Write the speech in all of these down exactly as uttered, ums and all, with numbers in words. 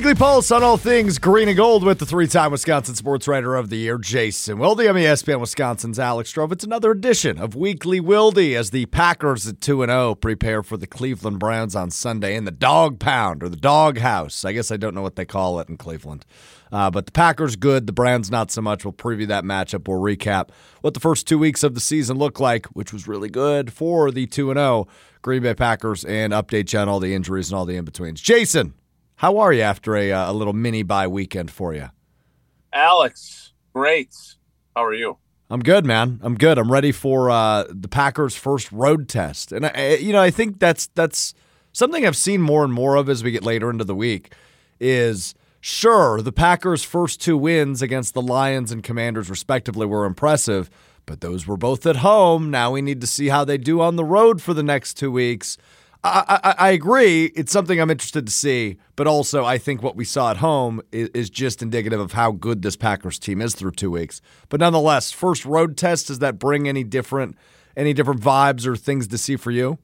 Weekly pulse on all things green and gold with the three-time Wisconsin Sports Writer of the Year, Jason Wilde. I'm E S P N Wisconsin's Alex Stroh. It's another edition of Weekly Wilde as the Packers at two and oh prepare for the Cleveland Browns on Sunday in the Dog Pound or the Dog House. I guess I don't know what they call it in Cleveland. Uh, but the Packers good, the Browns not so much. We'll preview that matchup. We'll recap what the first two weeks of the season looked like, which was really good for the two and oh Green Bay Packers, and update you on all the injuries and all the in-betweens. Jason, how are you after a, uh, a little mini-bye weekend for you? Alex, great. How are you? I'm good, man. I'm good. I'm ready for uh, the Packers' first road test. And, I, you know, I think that's that's something I've seen more and more of as we get later into the week is, sure, the Packers' first two wins against the Lions and Commanders, respectively, were impressive, but those were both at home. Now we need to see how they do on the road for the next two weeks. I, I, I agree. It's something I'm interested to see, but also I think what we saw at home is, is just indicative of how good this Packers team is through two weeks. But nonetheless, first road test, does that bring any different any different vibes or things to see for you?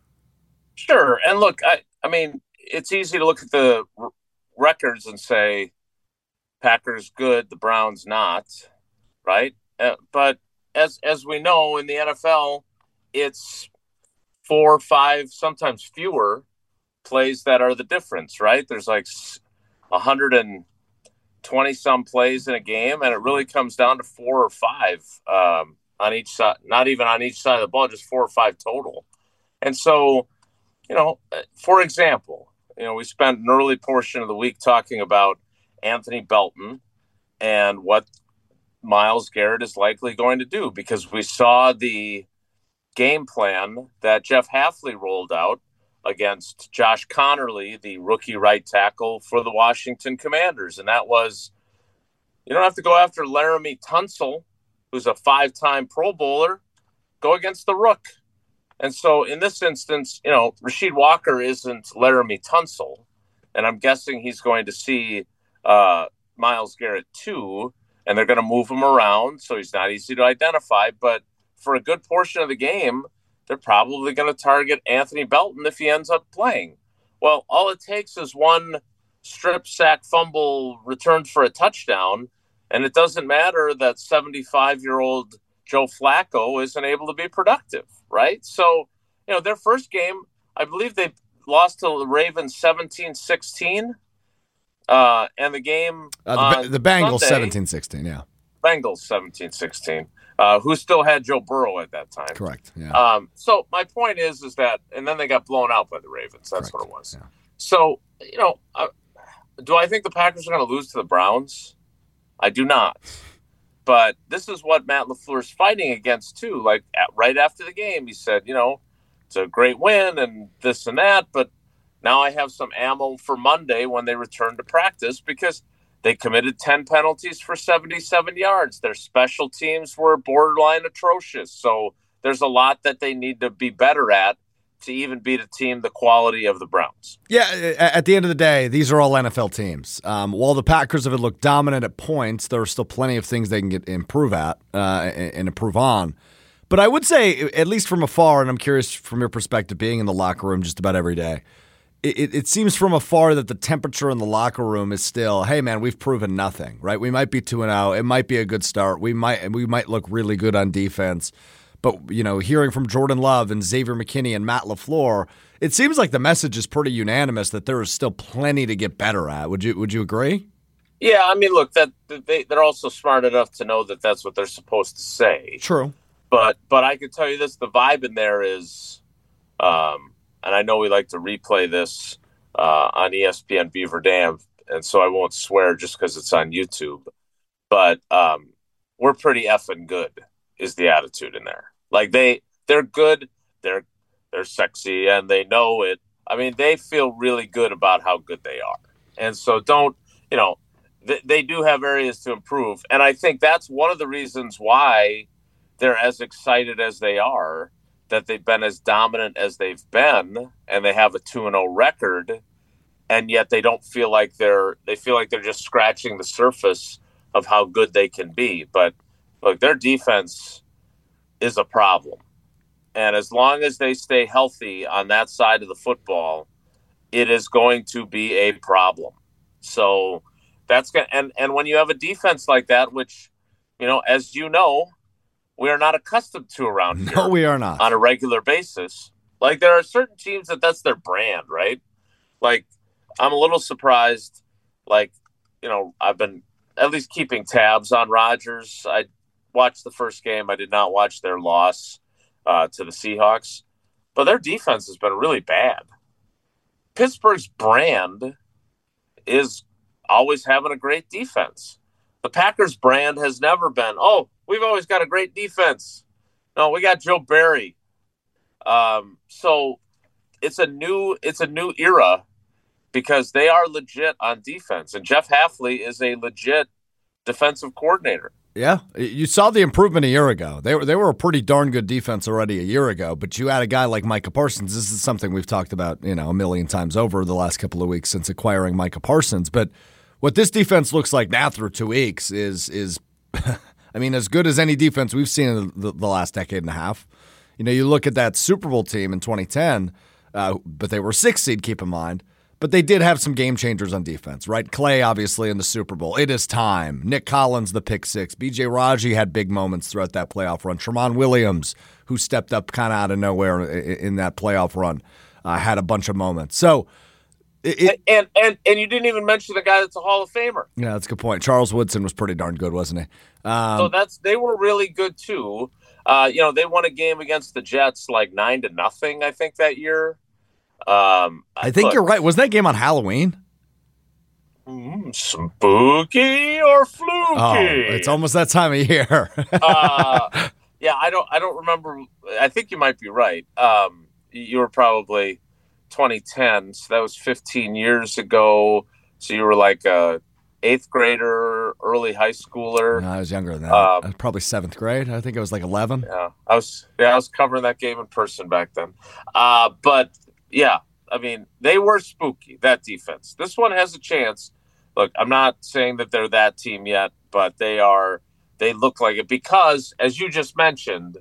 Sure. And look, I, I mean, it's easy to look at the r- records and say Packers good, the Browns not, right? Uh, but as as we know in the N F L, it's four, five, sometimes fewer plays that are the difference, right? There's like one hundred twenty some plays in a game, and it really comes down to four or five um, on each side, not even on each side of the ball, just four or five total. And so, you know, for example, you know, we spent an early portion of the week talking about Anthony Belton and what Myles Garrett is likely going to do, because we saw the game plan that Jeff Hafley rolled out against Josh Connerly, the rookie right tackle for the Washington Commanders. And that was, you don't have to go after Laramie Tunsil, who's a five-time Pro Bowler, go against the Rook. And so in this instance, you know, Rasheed Walker isn't Laramie Tunsil, and I'm guessing he's going to see uh, Myles Garrett too, and they're going to move him around, so he's not easy to identify. But for a good portion of the game, they're probably going to target Anthony Belton if he ends up playing. Well, all it takes is one strip sack fumble returned for a touchdown, and it doesn't matter that seventy-five-year-old Joe Flacco isn't able to be productive, right? So, you know, their first game, I believe they lost to the Ravens seventeen sixteen, uh, and the game uh, the, the Bengals Sunday, seventeen sixteen, yeah. Bengals seventeen sixteen. Uh, who still had Joe Burrow at that time. Correct. Yeah. Um, so my point is, is that, and then they got blown out by the Ravens. That's Correct. what it was. Yeah. So, you know, uh, do I think the Packers are going to lose to the Browns? I do not. But this is what Matt LaFleur is fighting against too. Like at, right after the game, he said, you know, it's a great win and this and that, but now I have some ammo for Monday when they return to practice, because they committed ten penalties for seventy-seven yards. Their special teams were borderline atrocious. So there's a lot that they need to be better at to even beat a team the quality of the Browns. Yeah, at the end of the day, these are all N F L teams. Um, while the Packers have looked dominant at points, there are still plenty of things they can get improve at uh, and improve on. But I would say, at least from afar, and I'm curious from your perspective, being in the locker room just about every day, It, it seems from afar that the temperature in the locker room is still, hey man, we've proven nothing, right? We might be two and oh. It might be a good start. We might we might look really good on defense. But, you know, hearing from Jordan Love and Xavier McKinney and Matt LaFleur, it seems like the message is pretty unanimous that there is still plenty to get better at. Would you would you agree? Yeah, I mean, look, that they, they're also smart enough to know that that's what they're supposed to say. True. But but I can tell you this, the vibe in there is um and I know we like to replay this uh, on E S P N Beaver Dam, and so I won't swear just because it's on YouTube. But um, we're pretty effing good is the attitude in there. Like they, they're good, they're they're sexy, and they know it. I mean, they feel really good about how good they are. And so don't, you know, th- they do have areas to improve. And I think that's one of the reasons why they're as excited as they are, that they've been as dominant as they've been, and they have a two and oh record, and yet they don't feel like they're they feel like they're just scratching the surface of how good they can be. But look, their defense is a problem. And as long as they stay healthy on that side of the football, it is going to be a problem. So that's going to, and, and when you have a defense like that, which, you know, as you know, we are not accustomed to around here. No, we are not. On a regular basis. Like, there are certain teams that that's their brand, right? Like, I'm a little surprised. Like, you know, I've been at least keeping tabs on Rodgers. I watched the first game. I did not watch their loss uh, to the Seahawks. But their defense has been really bad. Pittsburgh's brand is always having a great defense. The Packers' brand has never been, oh, we've always got a great defense. No, we got Joe Barry. Um, so it's a new it's a new era because they are legit on defense. And Jeff Hafley is a legit defensive coordinator. Yeah, you saw the improvement a year ago. They were they were a pretty darn good defense already a year ago, but you had a guy like Micah Parsons. This is something we've talked about, you know, a million times over the last couple of weeks since acquiring Micah Parsons. But what this defense looks like now through two weeks is is, I mean, as good as any defense we've seen in the, the last decade and a half. You know, you look at that Super Bowl team in twenty ten, uh, but they were sixth seed. Keep in mind. But they did have some game changers on defense, right? Clay, obviously, in the Super Bowl. It is time. Nick Collins, the pick six. B J Raji had big moments throughout that playoff run. Tramon Williams, who stepped up kind of out of nowhere in that playoff run, uh, had a bunch of moments. So, it, and, and and you didn't even mention the guy that's a Hall of Famer. Yeah, that's a good point. Charles Woodson was pretty darn good, wasn't he? Um, so that's they were really good too. Uh, you know, they won a game against the Jets like nine to nothing, I think, that year. Um, I think look, you're right. Wasn't that game on Halloween? Mm, spooky or fluky? Oh, it's almost that time of year. uh, yeah, I don't. I don't remember. I think you might be right. Um, you were probably twenty ten, so that was fifteen years ago. So you were like a eighth grader, early high schooler. No, I was younger than that. Um, I was probably seventh grade. I think I was like eleven. Yeah, I was. Yeah, I was covering that game in person back then. Uh, but. Yeah, I mean, they were spooky, that defense. This one has a chance. Look, I'm not saying that they're that team yet, but they are. They look like it because, as you just mentioned,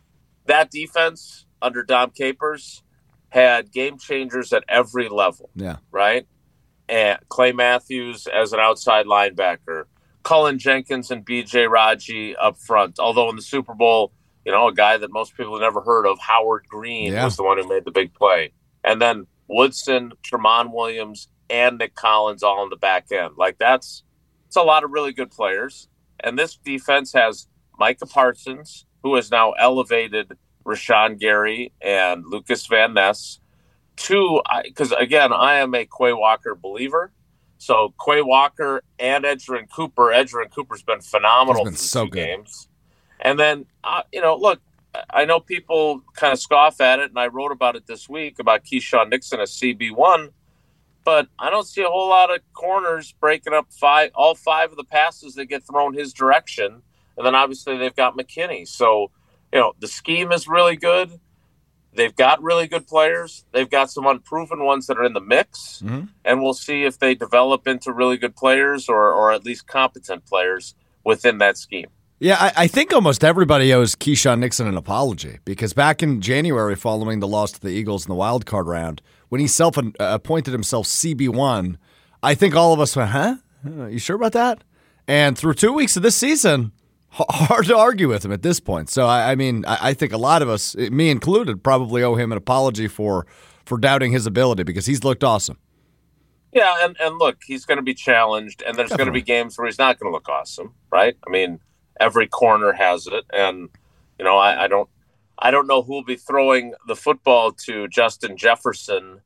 that defense under Dom Capers had game changers at every level. Yeah. Right? And Clay Matthews as an outside linebacker, Cullen Jenkins and B J Raji up front. Although in the Super Bowl, you know, a guy that most people have never heard of, Howard Green, yeah. was the one who made the big play. And then Woodson, Tramon Williams, and Nick Collins all on the back end. Like, that's it's a lot of really good players. And this defense has Micah Parsons, who has now elevated Rashawn Gary and Lucas Van Ness. Two, because, again, I am a Quay Walker believer. So Quay Walker and Edgerrin Cooper. Edgerrin Cooper's been phenomenal He's been for so two good. games. And then, uh, you know, look, I know people kind of scoff at it, and I wrote about it this week about Keyshawn Nixon as C B one, but I don't see a whole lot of corners breaking up five, all five of the passes that get thrown his direction. And then obviously they've got McKinney. So, you know, the scheme is really good. They've got really good players. They've got some unproven ones that are in the mix, mm-hmm. and we'll see if they develop into really good players or, or at least competent players within that scheme. Yeah, I, I think almost everybody owes Keyshawn Nixon an apology because back in January, following the loss to the Eagles in the wild card round, when he self uh, appointed himself C B one, I think all of us went, huh? You sure about that? And through two weeks of this season, h- hard to argue with him at this point. So, I, I mean, I, I think a lot of us, me included, probably owe him an apology for, for doubting his ability because he's looked awesome. Yeah, and, and look, he's going to be challenged, and there's going to be games where he's not going to look awesome, right? I mean, every corner has it, and you know I, I don't, I don't know who will be throwing the football to Justin Jefferson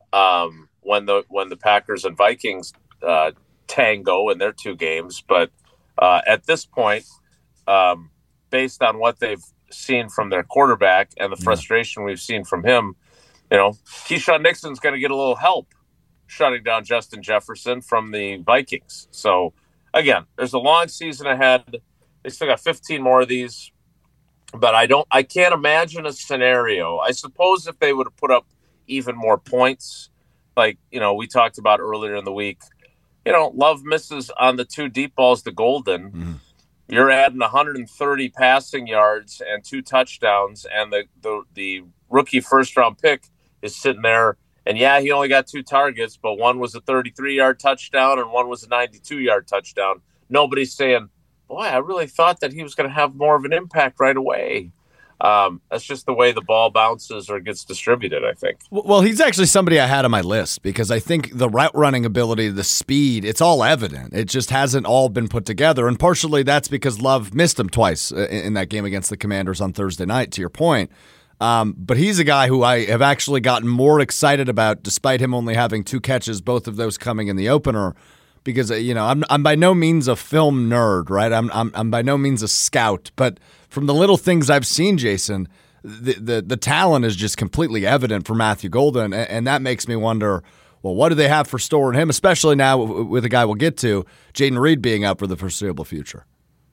um, when the when the Packers and Vikings uh, tango in their two games. But uh, at this point, um, based on what they've seen from their quarterback and the frustration we've seen from him, you know, Keyshawn Nixon's going to get a little help shutting down Justin Jefferson from the Vikings. So again, there's a long season ahead. They still got fifteen more of these, but I don't. I can't imagine a scenario. I suppose if they would have put up even more points, like you know we talked about earlier in the week, you know, Love misses on the two deep balls to Golden. Mm. You're adding one hundred thirty passing yards and two touchdowns, and the the, the rookie first round pick is sitting there And yeah, he only got two targets, but one was a thirty-three-yard touchdown and one was a ninety-two-yard touchdown. Nobody's saying, boy, I really thought that he was going to have more of an impact right away. Um, that's just the way the ball bounces or gets distributed, I think. Well, he's actually somebody I had on my list because I think the route running ability, the speed, it's all evident. It just hasn't all been put together. And partially that's because Love missed him twice in that game against the Commanders on Thursday night, to your point. Um, but he's a guy who I have actually gotten more excited about despite him only having two catches, both of those coming in the opener. Because, you know, I'm I'm by no means a film nerd, right? I'm I'm I'm by no means a scout, but from the little things I've seen, Jason, the the, the talent is just completely evident for Matthew Golden, and, and that makes me wonder, well, what do they have for store in him, especially now with a guy we'll get to, Jayden Reed being out for the foreseeable future.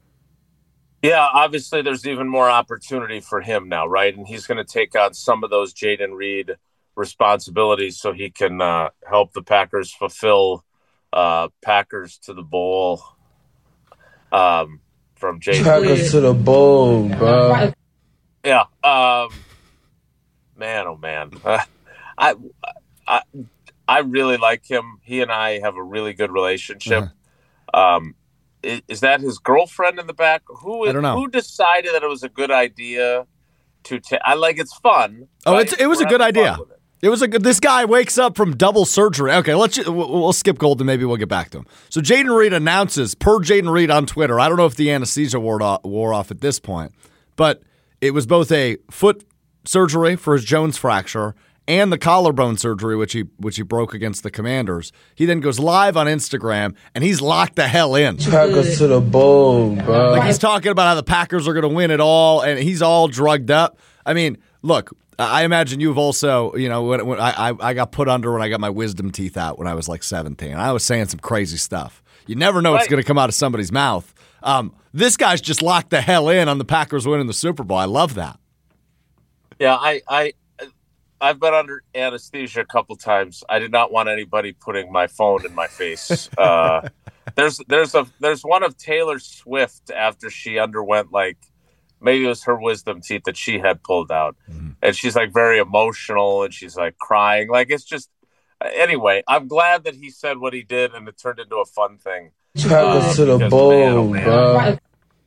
Yeah, obviously there's even more opportunity for him now, right? And he's going to take on some of those Jayden Reed responsibilities so he can uh, help the Packers fulfill Uh, Packers to the bowl um, from Jay. Packers to the bowl, bro. Yeah, um, man, oh man, uh, I, I, I really like him. He and I have a really good relationship. Uh-huh. Um, is, is that his girlfriend in the back? Who I don't know. Who decided that it was a good idea to? Ta- I like it's fun. Oh, right? it's it was We're a good idea. It. It was a good. This guy wakes up from double surgery. Okay, let's just, we'll, we'll skip Golden. Maybe we'll get back to him. So Jayden Reed announces per Jayden Reed on Twitter. I don't know if the anesthesia wore off, wore off at this point, but it was both a foot surgery for his Jones fracture and the collarbone surgery, which he which he broke against the Commanders. He then goes live on Instagram and he's locked the hell in. Packers to the bowl, bro. Like he's talking about how the Packers are going to win it all, and he's all drugged up. I mean, look. I imagine you've also, you know, when, when I, I got put under when I got my wisdom teeth out when I was like seventeen. I was saying some crazy stuff. You never know right. what's going to come out of somebody's mouth. Um, this guy's just locked the hell in on the Packers winning the Super Bowl. I love that. Yeah, I, I, I've been under anesthesia a couple times. I did not want anybody putting my phone in my face. Uh, there's, there's a, there's one of Taylor Swift after she underwent like. Maybe it was her wisdom teeth that she had pulled out. Mm-hmm. And she's like very emotional and she's like crying. Like it's just, anyway, I'm glad that he said what he did and it turned into a fun thing. Packers uh, to the because, bowl, man, oh, man. bro.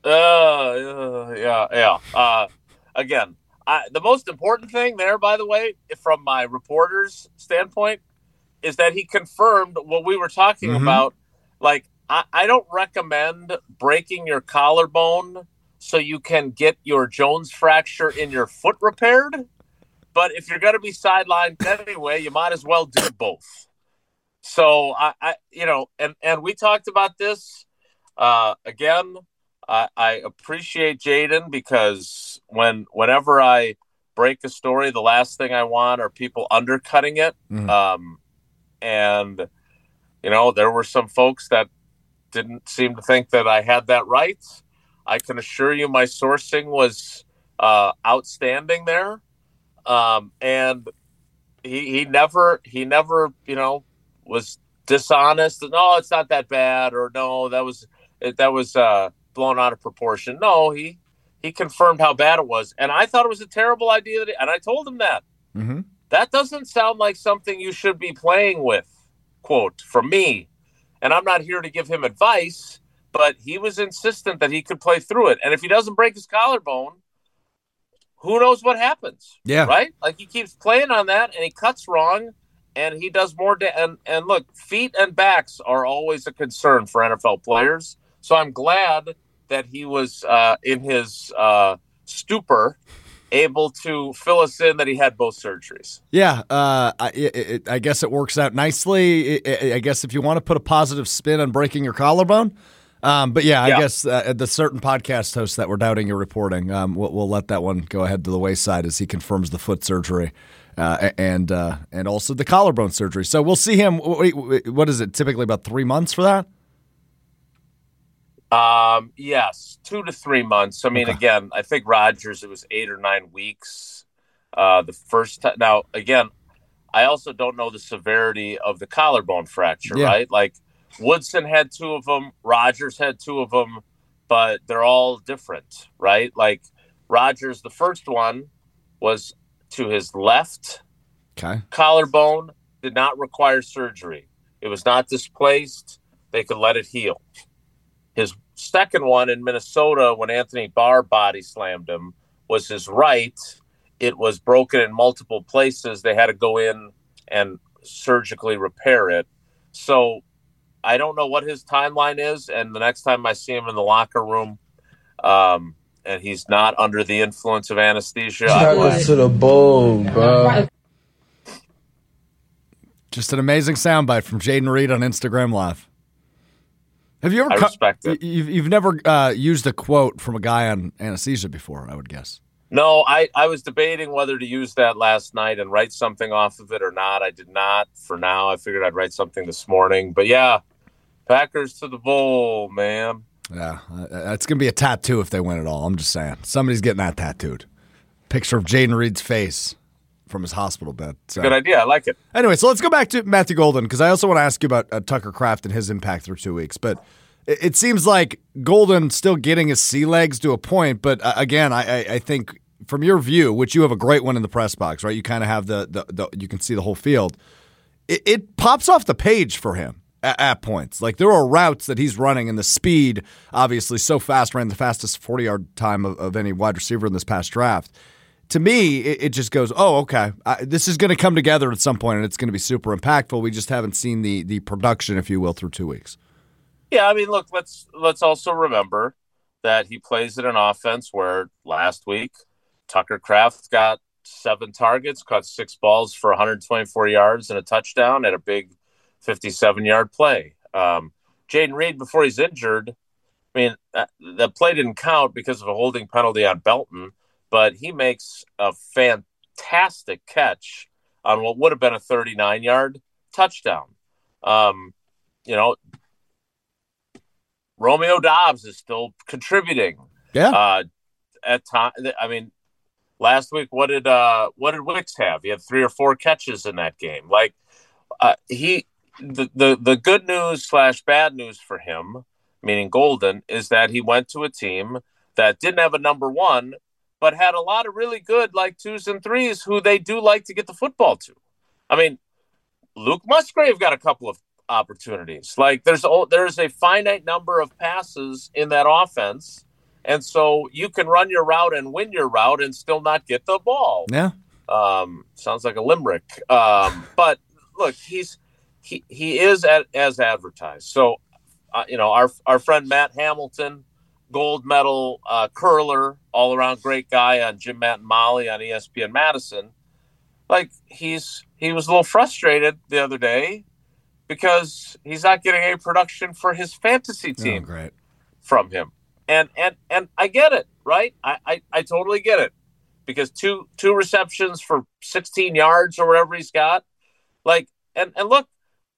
Uh, uh, yeah, yeah. Uh, again, I, the most important thing there, by the way, from my reporter's standpoint, is that he confirmed what we were talking mm-hmm. about. Like, I, I don't recommend breaking your collarbone so you can get your Jones fracture in your foot repaired. But if you're going to be sidelined anyway, you might as well do both. So, I, I you know, and, and we talked about this. Uh, again, I, I appreciate Jayden because when whenever I break a story, the last thing I want are people undercutting it. Mm. Um, and, you know, there were some folks that didn't seem to think that I had that right. I can assure you my sourcing was uh, outstanding there. Um, and he he never, he never, you know, was dishonest. No, it's not that bad. Or no, that was, that was uh, blown out of proportion. No, he, he confirmed how bad it was. And I thought it was a terrible idea. That he, and I told him that. Mm-hmm. That doesn't sound like something you should be playing with, quote, from me. And I'm not here to give him advice. But he was insistent that he could play through it. And if he doesn't break his collarbone, who knows what happens? Yeah. Right? Like he keeps playing on that and he cuts wrong and he does more. Da- and, and look, feet and backs are always a concern for N F L players. So I'm glad that he was uh, in his uh, stupor able to fill us in that he had both surgeries. Yeah, uh, I, it, I guess it works out nicely. I, I guess if you want to put a positive spin on breaking your collarbone. Um, but yeah, I yeah. guess uh, the certain podcast hosts that were doubting your reporting, um, we'll, we'll let that one go ahead to the wayside as he confirms the foot surgery uh, and uh, and also the collarbone surgery. So we'll see him. What is it? Typically about three months for that. Um, yes, two to three months. I mean, okay. Again, I think Rodgers, it was eight or nine weeks. Uh, the first time. Now, again, I also don't know the severity of the collarbone fracture, yeah. right? Like Woodson had two of them, Rodgers had two of them, but they're all different, right? Like Rodgers, the first one was to his left Okay. Collarbone did not require surgery. It was not displaced. They could let it heal. His second one in Minnesota, when Anthony Barr body slammed him, was his right. It was broken in multiple places. They had to go in and surgically repair it. So I don't know what his timeline is. And the next time I see him in the locker room, um, and he's not under the influence of anesthesia, I Packers to the bone, bro. Just an amazing soundbite from Jayden Reed on Instagram Live. Have you ever? I respect it. You've, you've never uh, used a quote from a guy on anesthesia before, I would guess. No, I, I was debating whether to use that last night and write something off of it or not. I did not for now. I figured I'd write something this morning. But yeah, Packers to the bowl, man. Yeah, uh, it's going to be a tattoo if they win it all. I'm just saying. Somebody's getting that tattooed. Picture of Jayden Reed's face from his hospital bed. So. Good idea. I like it. Anyway, so let's go back to Matthew Golden, because I also want to ask you about uh, Tucker Kraft and his impact through two weeks. But it, it seems like Golden still getting his sea legs to a point. But uh, again, I, I, I think from your view, which you have a great one in the press box, right? You kind of have the, the, the you can see the whole field. It, it pops off the page for him at, at points. Like there are routes that he's running, and the speed, obviously, so fast. Ran the fastest forty-yard time of, of any wide receiver in this past draft. To me, it, it just goes, oh, okay, I, this is going to come together at some point, and it's going to be super impactful. We just haven't seen the the production, if you will, through two weeks. Yeah, I mean, look, let's let's also remember that he plays in an offense where last week Tucker Kraft got seven targets, caught six balls for one hundred twenty-four yards and a touchdown at a big fifty-seven-yard play. Um, Jayden Reed, before he's injured, I mean, that, that play didn't count because of a holding penalty on Belton, but he makes a fantastic catch on what would have been a thirty-nine-yard touchdown. Um, you know, Romeo Doubs is still contributing. Yeah. Uh, at time, I mean, last week, what did uh, what did Wicks have? He had three or four catches in that game. Like uh, he, the, the the good news slash bad news for him, meaning Golden, is that he went to a team that didn't have a number one, but had a lot of really good like twos and threes who they do like to get the football to. I mean, Luke Musgrave got a couple of opportunities. Like there's there's a finite number of passes in that offense, and so you can run your route and win your route and still not get the ball. Yeah, um, sounds like a limerick. Um, but look, he's he he is at, as advertised. So uh, you know, our our friend Matt Hamilton, gold medal uh, curler, all around great guy on Jim, Matt, and Molly on E S P N Madison. Like he's he was a little frustrated the other day because he's not getting any production for his fantasy team oh, great. from him. And and and I get it, right? I, I, I totally get it. Because two two receptions for sixteen yards or whatever he's got. Like, and, and look,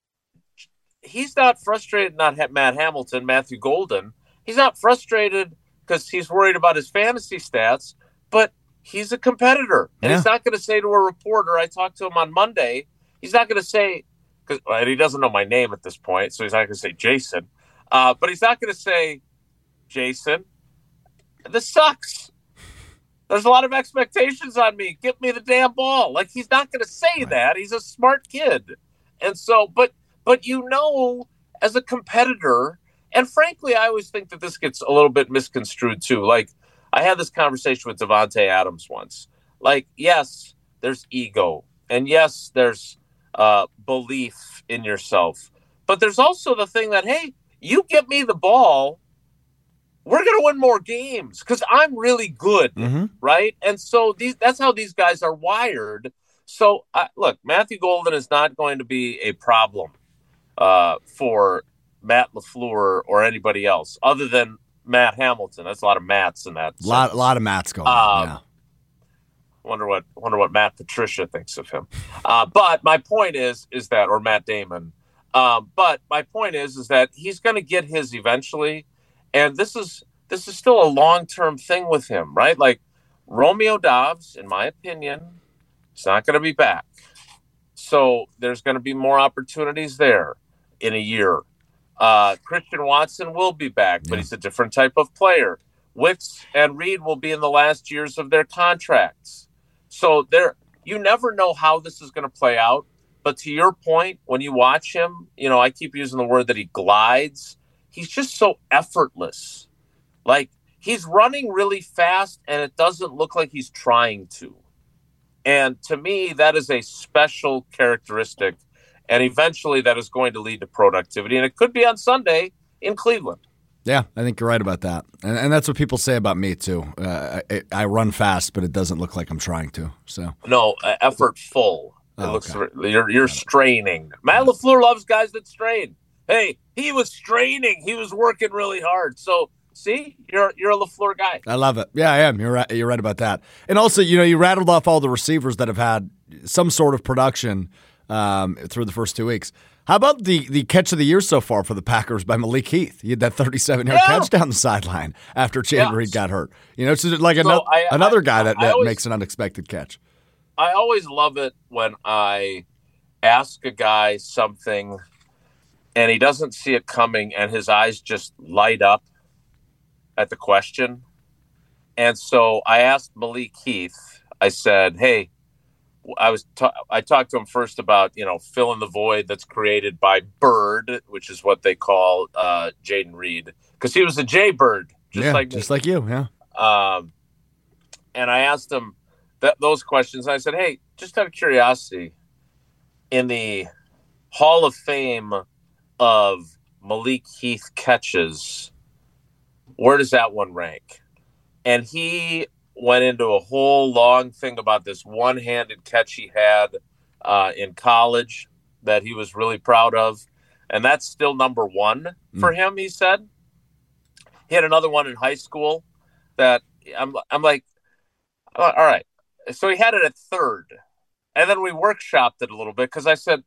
he's not frustrated, not Matt Hamilton, Matthew Golden. He's not frustrated because he's worried about his fantasy stats, but he's a competitor. And yeah. he's not going to say to a reporter, I talked to him on Monday, he's not going to say, Cause, and he doesn't know my name at this point, so he's not going to say Jason. Uh, but he's not going to say, Jason, this sucks. There's a lot of expectations on me. Give me the damn ball. Like, he's not going to say right. that. He's a smart kid. And so, but but you know, as a competitor, and frankly, I always think that this gets a little bit misconstrued too. Like, I had this conversation with Devontae Adams once. Like, yes, there's ego. And yes, there's uh, belief in yourself. But there's also the thing that, hey, you get me the ball, we're going to win more games because I'm really good, mm-hmm. right? And so these that's how these guys are wired. So, uh, look, Matthew Golden is not going to be a problem uh, for Matt LaFleur or anybody else other than Matt Hamilton. That's a lot of Matts in that. A lot, lot of Matts going on, um, yeah. Wonder what wonder what Matt Patricia thinks of him. Uh, but my point is is that, or Matt Damon. Um, but my point is is that he's going to get his eventually, and this is this is still a long term thing with him, right? Like Romeo Doubs, in my opinion, is not going to be back, so there's going to be more opportunities there in a year. Uh, Christian Watson will be back, but yeah. he's a different type of player. Wicks and Reed will be in the last years of their contracts. So there, you never know how this is going to play out. But to your point, when you watch him, you know, I keep using the word that he glides. He's just so effortless. Like, he's running really fast, and it doesn't look like he's trying to. And to me, that is a special characteristic. And eventually that is going to lead to productivity. And it could be on Sunday in Cleveland. Yeah, I think you're right about that. And, and that's what people say about me, too. Uh, I, I run fast, but it doesn't look like I'm trying to. So No, uh, effortful. It Oh, looks okay. you're you're straining. Matt LaFleur loves guys that strain. Hey, he was straining. He was working really hard. So see, you're you're a LaFleur guy. I love it. Yeah, I am. You're right. You're right about that. And also, you know, you rattled off all the receivers that have had some sort of production um, through the first two weeks. How about the the catch of the year so far for the Packers by Malik Heath? He had that thirty-seven-yard Yeah. catch down the sideline after Jaden Yeah. Reed got hurt. You know, it's just like So another, I- I- another guy that, I that always- makes an unexpected catch. I always love it when I ask a guy something and he doesn't see it coming and his eyes just light up at the question. And so I asked Malik Heath, I said, hey, I was ta- I talked to him first about, you know, filling the void that's created by Bird, which is what they call uh, Jaden Reed, because he was a Jay Bird, just yeah, like me. just like you. Yeah. Um, and I asked him that those questions. I said, hey, just out of curiosity, in the Hall of Fame of Malik Heath catches, where does that one rank? And he went into a whole long thing about this one-handed catch he had uh, in college that he was really proud of. And that's still number one for him, he said. He had another one in high school that I'm, I'm like, all right. So he had it at third. And then we workshopped it a little bit because I said,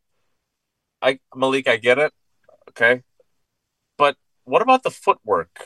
I Malik, I get it. Okay. But what about the footwork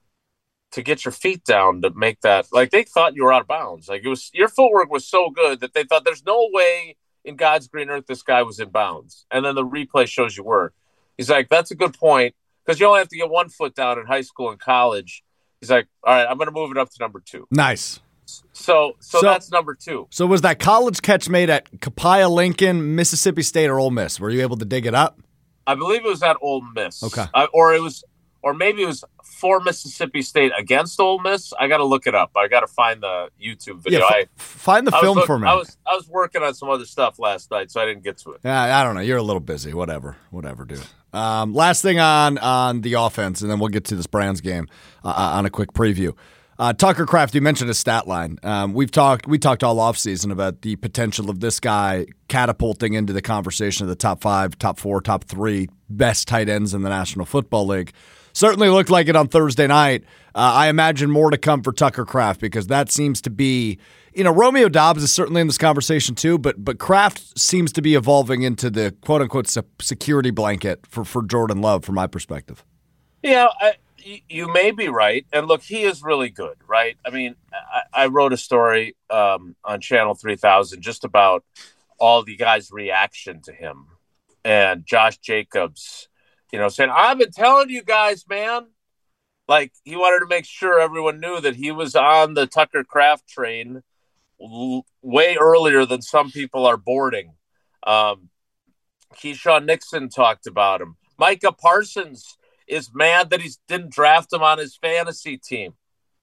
to get your feet down to make that? Like, they thought you were out of bounds. Like, it was, your footwork was so good that they thought there's no way in God's green earth this guy was in bounds. And then the replay shows you were. He's like, that's a good point, because you only have to get one foot down in high school and college. He's like, all right, I'm going to move it up to number two. Nice. So, so, So- that's number two. So was that college catch made at Copiah, Lincoln, Mississippi State, or Ole Miss? Were you able to dig it up? I believe it was at Ole Miss. Okay. Uh, or it was, or maybe it was for Mississippi State against Ole Miss. I got to look it up. I got to find the YouTube video. Yeah, f- I, find the I was film look- for me. I was I was working on some other stuff last night, so I didn't get to it. Yeah, I don't know. You're a little busy. Whatever. Whatever, dude. Um, last thing on on the offense, and then we'll get to this Browns game uh, on a quick preview. Uh, Tucker Kraft, you mentioned his stat line. Um, we've talked we talked all offseason about the potential of this guy catapulting into the conversation of the top five, top four, top three best tight ends in the National Football League. Certainly looked like it on Thursday night. Uh, I imagine more to come for Tucker Kraft, because that seems to be, you know, Romeo Doubs is certainly in this conversation too, but but Kraft seems to be evolving into the quote unquote se- security blanket for, for Jordan Love, from my perspective. Yeah, I, y- you may be right. And look, he is really good, right? I mean, I, I wrote a story um, on Channel three thousand just about all the guys' reaction to him, and Josh Jacobs, you know, saying, I've been telling you guys, man. Like, he wanted to make sure everyone knew that he was on the Tucker Kraft train l- way earlier than some people are boarding. Um, Keyshawn Nixon talked about him. Micah Parsons is mad that he didn't draft him on his fantasy team,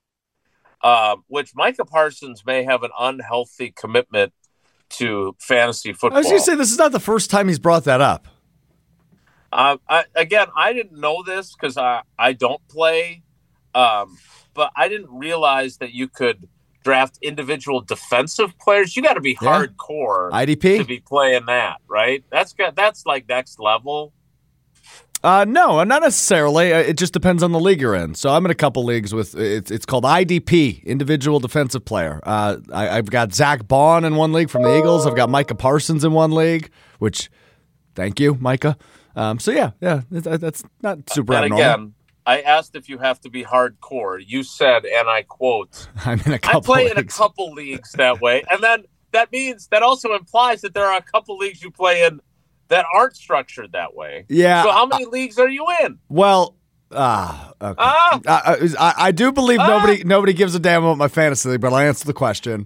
um, which Micah Parsons may have an unhealthy commitment to fantasy football. I was going to say, this is not the first time he's brought that up. Uh, I, again, I didn't know this because I, I don't play, um, but I didn't realize that you could draft individual defensive players. You got to be Yeah. hardcore I D P? to be playing that, right? That's got that's like next level. Uh, no, not necessarily. Uh, It just depends on the league you're in. So I'm in a couple leagues with it's it's called I D P, individual defensive player. Uh, I, I've got Zach Bond in one league from the Eagles. I've got Micah Parsons in one league, which, thank you, Micah. Um, so yeah, yeah, that- that's not super And abnormal. again, I asked if you have to be hardcore. You said, and I quote, I'm in a I couple. play in a leagues. couple leagues that way. And then that means, that also implies that there are a couple leagues you play in that aren't structured that way. Yeah. So how many leagues are you in? Well, ah, okay. Ah! I, I, I do believe Ah! nobody nobody gives a damn about my fantasy league, but I'll answer the question.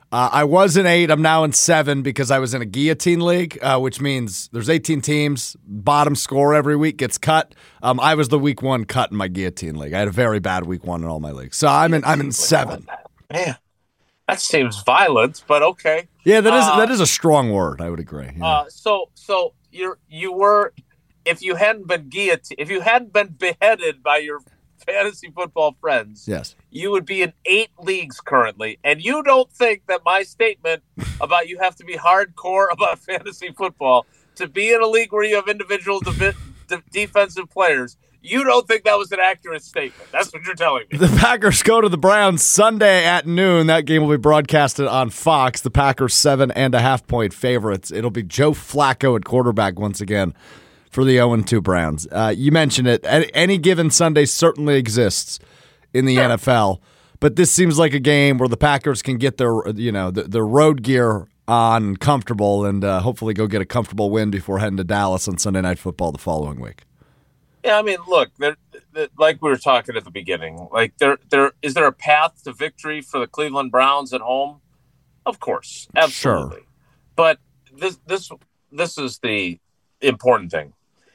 Uh, I was in eight. I'm now in seven because I was in a guillotine league, uh, which means there's eighteen teams. Bottom score every week gets cut. Um, I was the week one cut in my guillotine league. I had a very bad week one in all my leagues. So I'm in. I'm in seven. Man, that seems violent, but okay. Yeah, that is uh, that is a strong word. I would agree. Yeah. Uh, so so you're you were if you hadn't been guillotine, if you hadn't been beheaded by your fantasy football friends, yes, you would be in eight leagues currently. And you don't think that my statement about you have to be hardcore about fantasy football to be in a league where you have individual de- de- defensive players, you don't think that was an accurate statement. That's what you're telling me. The Packers go to the Browns Sunday at noon. That game will be broadcasted on Fox. The Packers seven and a half point favorites. It'll be Joe Flacco at quarterback once again for the oh and two Browns. Uh, you mentioned it. Any, any given Sunday certainly exists in the sure. N F L, but this seems like a game where the Packers can get their, you know, the, their road gear on comfortable and uh, hopefully go get a comfortable win before heading to Dallas on Sunday Night Football the following week. Yeah, I mean, look, they're, they're, like we were talking at the beginning, like there, there is there a path to victory for the Cleveland Browns at home? Of course, absolutely. Sure. But this, this, this is the important thing.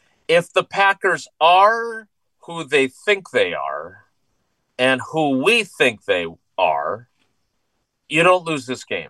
If the Packers are who they think they are and who we think they are, you don't lose this game.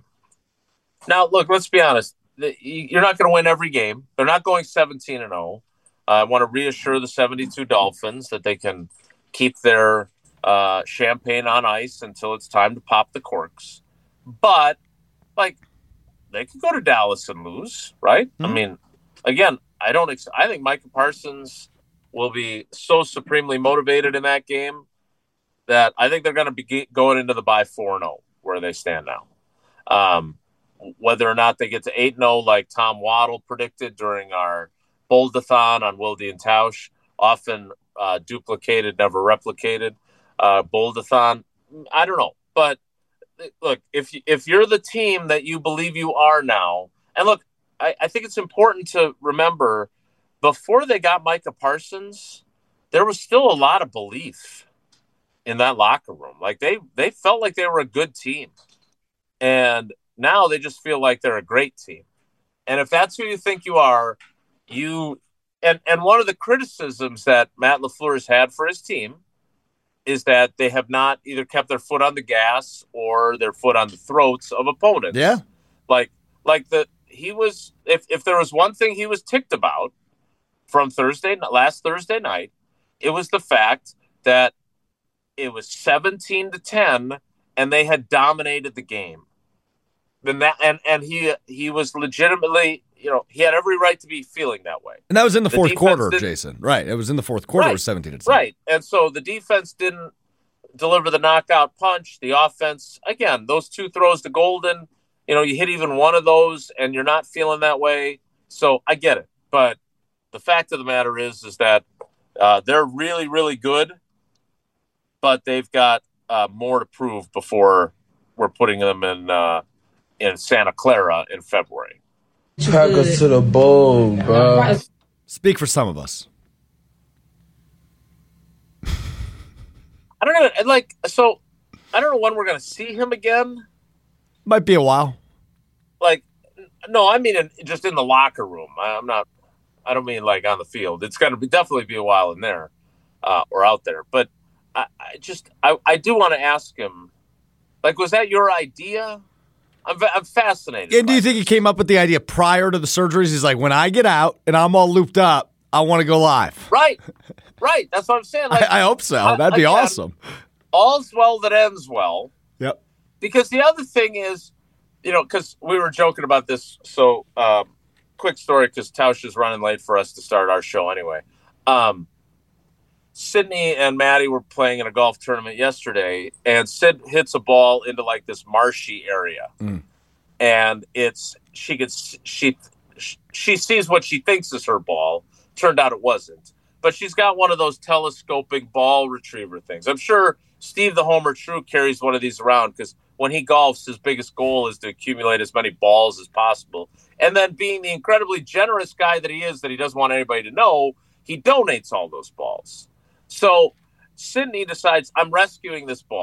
Now, look, let's be honest. You're not going to win every game. They're not going seventeen and oh. I want to reassure the seventy-two Dolphins that they can keep their uh, champagne on ice until it's time to pop the corks. But, like, they could go to Dallas and lose, right? Mm-hmm. I mean, again, I don't. Ex- I think Micah Parsons will be so supremely motivated in that game that I think they're going to be going into the bye four and oh where they stand now. Um, whether or not they get to eight and oh like Tom Waddle predicted during our Boldathon on Wilde and Tausch, often uh, duplicated, never replicated. Uh, Boldathon, I don't know, but look, if if you're the team that you believe you are now, and look. I, I think it's important to remember before they got Micah Parsons, there was still a lot of belief in that locker room. Like they, they felt like they were a good team. And now they just feel like they're a great team. And if that's who you think you are, you and, and one of the criticisms that Matt LaFleur has had for his team is that they have not either kept their foot on the gas or their foot on the throats of opponents. Yeah. Like like the He was, if, if there was one thing he was ticked about from Thursday, last Thursday night, it was the fact that it was seventeen to ten and they had dominated the game. And that, and, and he, he was legitimately, you know, he had every right to be feeling that way. And that was in the, the fourth quarter, did, Jason. Right. It was in the fourth quarter. Right, it was seventeen to ten. Right. And so the defense didn't deliver the knockout punch. The offense, again, those two throws to Golden, you know, you hit even one of those and you're not feeling that way. So I get it. But the fact of the matter is, is that uh, they're really, really good, but they've got uh, more to prove before we're putting them in uh, in Santa Clara in February. Packers to the bowl, bro. Speak for some of us. I don't know. Like, so I don't know when we're going to see him again. Might be a while. Like, no, I mean in, just in the locker room. I, I'm not. I don't mean like on the field. It's going to be definitely be a while in there uh, or out there. But I, I just I, I do want to ask him. Like, was that your idea? I'm I'm fascinated. And do you think he came up with the idea prior to the surgeries? He's like, when I get out and I'm all looped up, I want to go live. Right, right. That's what I'm saying. Like, I, I hope so. That'd be again, awesome. All's well that ends well. Yep. Because the other thing is, you know, because we were joking about this. So, um, quick story, because Tausch is running late for us to start our show anyway. Um, Sydney and Maddie were playing in a golf tournament yesterday, and Sid hits a ball into like this marshy area, mm. and it's she gets she she sees what she thinks is her ball. Turned out it wasn't, but she's got one of those telescoping ball retriever things. I'm sure Steve the Homer True carries one of these around because when he golfs, his biggest goal is to accumulate as many balls as possible. And then being the incredibly generous guy that he is, that he doesn't want anybody to know, he donates all those balls. So Sydney decides, I'm rescuing this ball.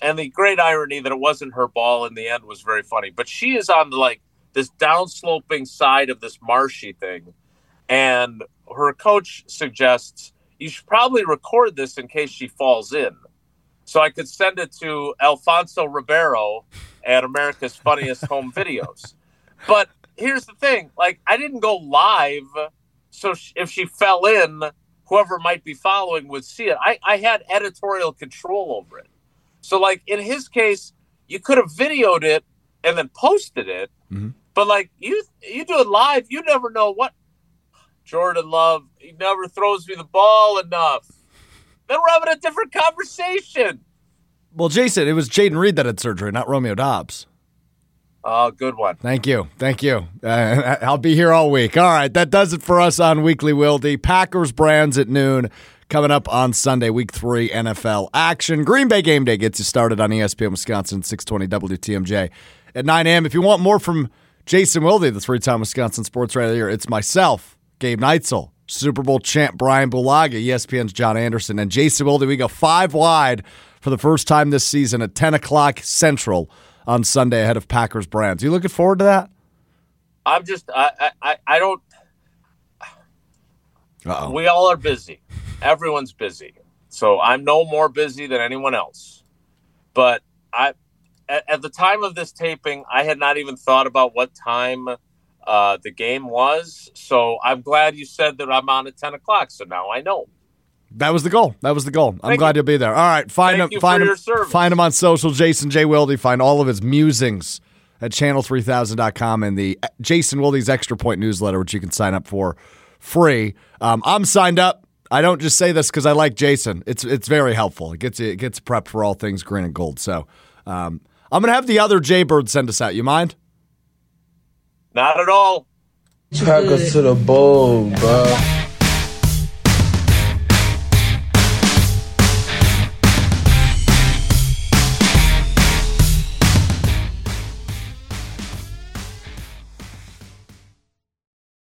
and the great irony that it wasn't her ball in the end was very funny. But she is on the, like this downsloping side of this marshy thing, and her coach suggests you should probably record this in case she falls in. So I could send it to Alfonso Ribeiro at America's Funniest Home Videos. But here's the thing. Like, I didn't go live, so if she fell in, whoever might be following would see it. I, I had editorial control over it. So, like, in his case, you could have videoed it and then posted it. Mm-hmm. But, like, you you do it live, you never know what. Jordan Love, he never throws me the ball enough. Then we're having a different conversation. Well, Jason, it was Jaden Reed that had surgery, not Romeo Dobbs. Oh, good one. Thank you. Thank you. Uh, I'll be here all week. All right, that does it for us on Weekly Wildy. Packers Brands at noon coming up on Sunday, week three N F L action. Green Bay Game Day gets you started on E S P N Wisconsin, six twenty W T M J at nine a.m. If you want more from Jason Wildy, the three-time Wisconsin sports writer here, it's myself, Gabe Neitzel, Super Bowl champ Brian Bulaga, E S P N's John Anderson, and Jason Wildy. We go five wide for the first time this season at ten o'clock Central on Sunday ahead of Packers Brands. You looking forward to that? I'm just, I, I, I don't. Uh-oh. We all are busy. Everyone's busy. So I'm no more busy than anyone else. But I, at, at the time of this taping, I had not even thought about what time uh, the game was. So I'm glad you said that I'm on at ten o'clock. So now I know. That was the goal. That was the goal. I'm Thank glad you. you'll be there. All right. Find Thank him, you find for him, your service. Find him on social, Jason J. Wildy. Find all of his musings at channel three thousand dot com and the Jason Wildy's Extra Point newsletter, which you can sign up for free. Um, I'm signed up. I don't just say this because I like Jason. It's it's very helpful. It gets it gets prepped for all things green and gold. So um, I'm going to have the other Jaybird send us out. You mind? Not at all. Pack us to the bowl, bro.